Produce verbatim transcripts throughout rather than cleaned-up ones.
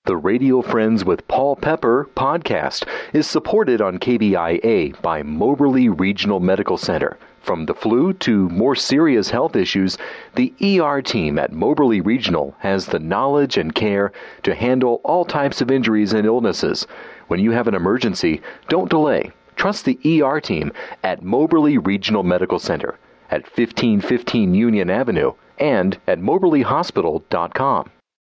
The Radio Friends with Paul Pepper podcast is supported on K B I A by Moberly Regional Medical Center. From the flu to more serious health issues, the E R team at Moberly Regional has the knowledge and care to handle all types of injuries and illnesses. When you have an emergency, don't delay. Trust the E R team at Moberly Regional Medical Center at fifteen fifteen Union Avenue and at moberly hospital dot com.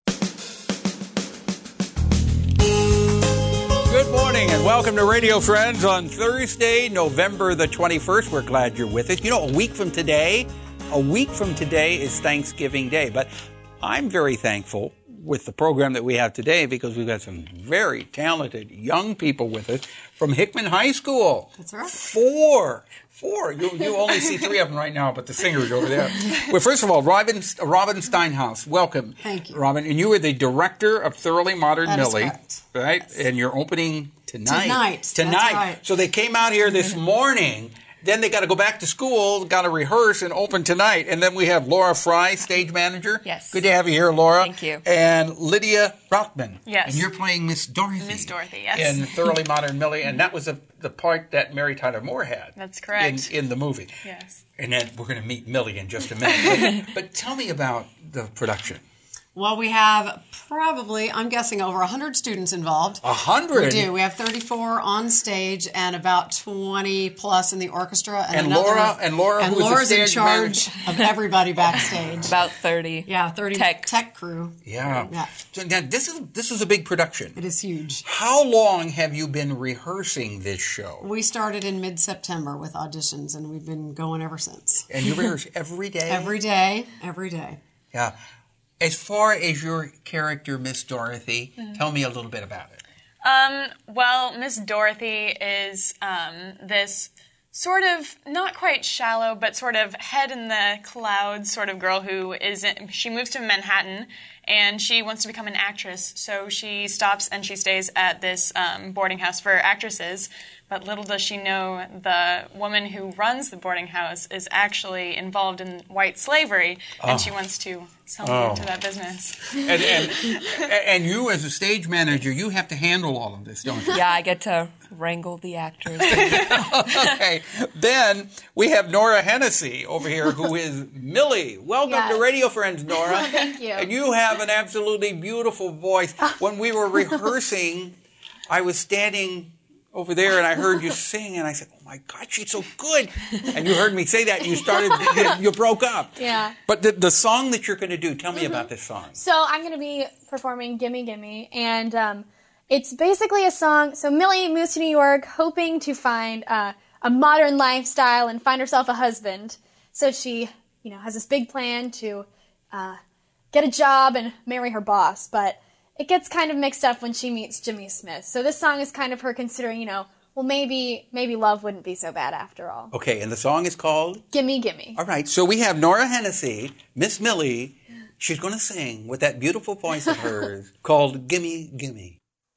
Good morning and welcome to Radio Friends on Thursday, November the twenty-first. We're glad you're with us. You know, a week from today, a week from today is Thanksgiving Day. But I'm very thankful with the program that we have today because we've got some very talented young people with us from Hickman High School. That's right. Four. Four. You, you only see three of them right now, but the singer's over there. Well, first of all, Robin, Robin Steinhaus, welcome. Thank you. Robin, and you are the director of Thoroughly Modern That is Millie, correct. right? Yes. And you're opening tonight. Tonight. Tonight. That's right. So they came out here this morning. Then they got to go back to school, got to rehearse and open tonight. And then we have Laura Fry, stage manager. Yes. Good to have you here, Laura. Thank you. And Lydia Rothman. Yes. And you're playing Miss Dorothy. Miss Dorothy, yes. In Thoroughly Modern Millie. And that was the, the part that Mary Tyler Moore had. That's correct. In, in the movie. Yes. And then we're going to meet Millie in just a minute. but, but tell me about the production. Well, we have probably, I'm guessing, over one hundred students involved. A hundred? We do. We have thirty-four on stage and about twenty plus in the orchestra. And, And another, Laura- and Laura, and who is the Laura's in stage charge manager. of everybody backstage. About thirty. Yeah, thirty Tech. tech crew. Yeah. Yeah. So now this is this is a big production. It is huge. How long have you been rehearsing this show? We started in mid-September with auditions, and we've been going ever since. And you rehearse every day? Every day, every day. Yeah. As far as your character, Miss Dorothy, mm-hmm. tell me a little bit about it. Um, well, Miss Dorothy is um, this sort of not quite shallow, but sort of head in the clouds sort of girl who is in, she moves to Manhattan and she wants to become an actress. So she stops and she stays at this um, boarding house for actresses. But little does she know the woman who runs the boarding house is actually involved in white slavery, and oh. she wants to sell me oh. into that business. And, and, and you, as a stage manager, you have to handle all of this, don't you? Yeah, I get to wrangle the actors. Okay. Then we have Nora Hennessy over here, who is Millie. Welcome Yes. to Radio Friends, Nora. Thank you. And you have an absolutely beautiful voice. When we were rehearsing, I was standing over there and I heard you sing and I said, oh my God, she's so good. And you heard me say that and you started, you, you broke up. Yeah. But the, the song that you're going to do, tell me Mm-hmm. about this song. So I'm going to be performing Gimme Gimme, and um, it's basically a song. So Millie moves to New York hoping to find uh, a modern lifestyle and find herself a husband. So she, you know, has this big plan to uh, get a job and marry her boss, but it gets kind of mixed up when she meets Jimmy Smith. So this song is kind of her considering, you know, well, maybe maybe love wouldn't be so bad after all. Okay, and the song is called? Gimme Gimme. All right, so we have Nora Hennessy, Miss Millie. She's going to sing with that beautiful voice of hers called Gimme Gimme.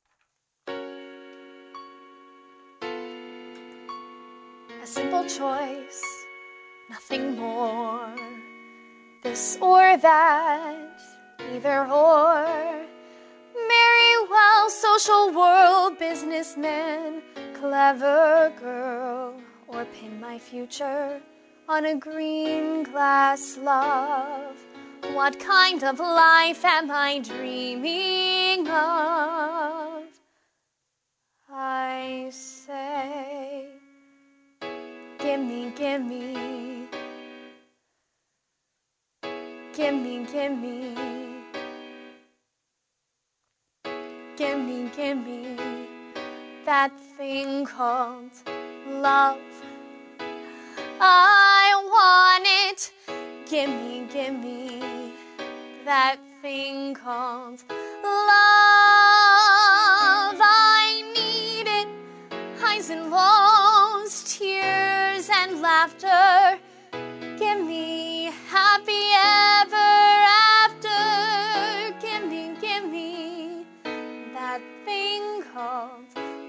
A simple choice, nothing more. This or that, either or. Marry well, social world, businessman, clever girl, or pin my future on a green glass love. What kind of life am I dreaming of? I say, gimme, gimme, gimme, gimme. Gimme, gimme that thing called love. I want it. Gimme, gimme that thing called love. I need it. Highs and lows, tears and laughter. Gimme happy ever after. Gimme, gimme that thing called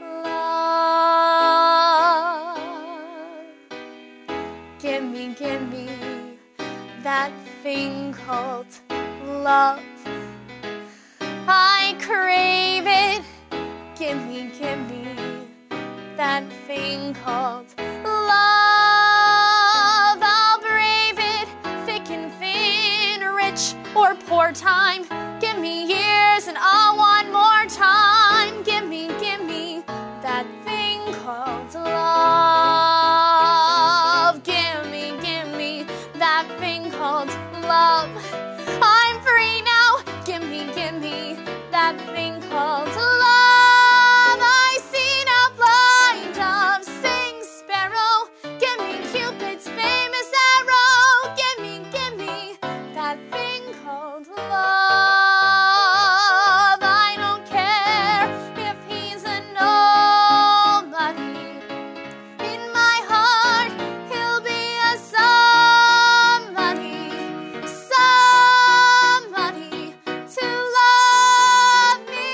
love. Gimme, gimme that thing called love. I crave that thing called love. I see now blind doves sing sparrow. Give me Cupid's famous arrow. Give me, give me that thing called love. I don't care if he's a nobody. In my heart, he'll be a somebody, somebody to love me.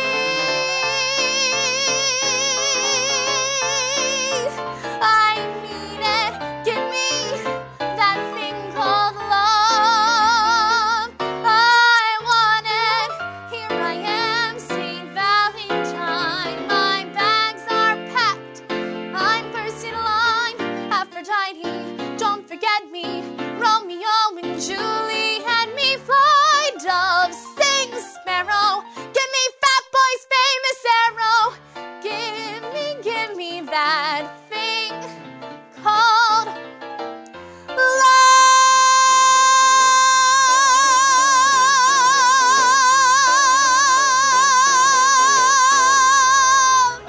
I need it. Give me that thing called love. I want it. Here I am, Saint Valentine. My bags are packed. I'm first in line. Aphrodite, don't forget me. Romeo and Juliet, me fly doves, sing sparrow. Give me Fat Boy's famous arrow. Give me, give me that thing called love.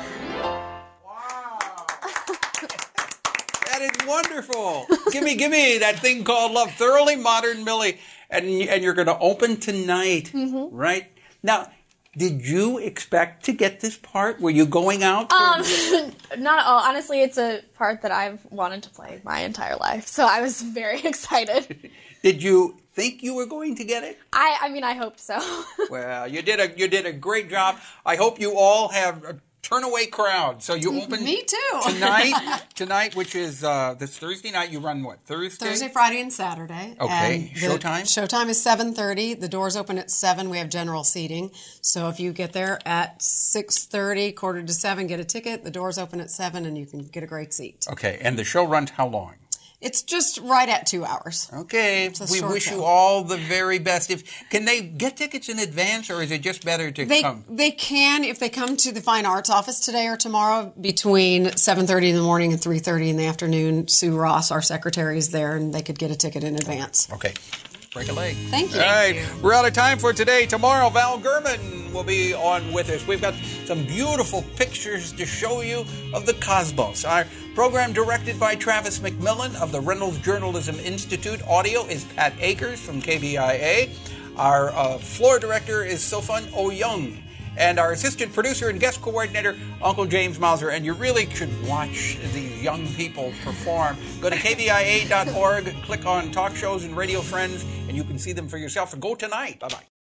That is wonderful. give me, give me that thing called love. Thoroughly Modern Millie, and and you're going to open tonight, Mm-hmm. right? Now, did you expect to get this part? Were you going out? For, Um, not at all. Honestly, it's a part that I've wanted to play my entire life, so I was very excited. did you think you were going to get it? I, I mean, I hoped so. Well, you did a you did a great job. I hope you all have a turn-away crowd. So you open Me too. tonight, tonight, which is uh, this Thursday night. You run what, Thursday? Thursday, Friday, and Saturday. Okay. And the Showtime? Showtime is seven thirty. The doors open at seven. We have general seating. So if you get there at six thirty, quarter to seven, get a ticket. The doors open at seven, and you can get a great seat. Okay, and the show runs how long? It's just right at two hours. Okay, a we short wish show. you all the very best. If can they get tickets in advance, or is it just better to They come? they can if they come to the Fine Arts office today or tomorrow between seven thirty in the morning and three thirty in the afternoon. Sue Ross, our secretary, is there, and they could get a ticket in advance. Okay, break a leg. Thank you. All right, we're out of time for today. Tomorrow, Val Gurman will be on with us. We've got some beautiful pictures to show you of the cosmos. Our program directed by Travis McMillan of the Reynolds Journalism Institute. Audio is Pat Akers from K B I A. Our uh, floor director is Sofun Oyoung. And our assistant producer and guest coordinator, Uncle James Mauser. And you really should watch these young people perform. Go to K B I A dot org, click on Talk Shows and Radio Friends, and you can see them for yourself. So go tonight. Bye-bye.